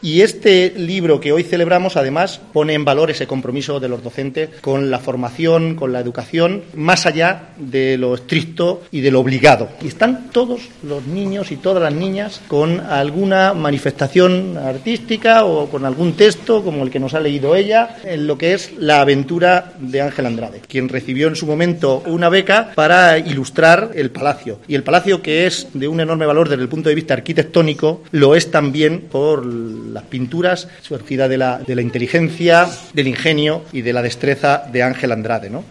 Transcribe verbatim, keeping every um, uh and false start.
Y este libro que hoy celebramos, además, pone en valor ese compromiso de los docentes con la formación, con la educación, más allá de lo estricto y de lo obligado. Y están todos los niños y todas las niñas con alguna manifestación artística o con algún texto, como el que nos ha leído ella, en lo que es la aventura de Ángel Andrade, quien recibió en su momento una beca para ilustrar el palacio. Y el palacio, que es de un enorme valor desde el punto de vista arquitectónico, lo es también por las pinturas surgidas de la, de la inteligencia, del ingenio y de la destreza de Ángel Andrade, ¿no?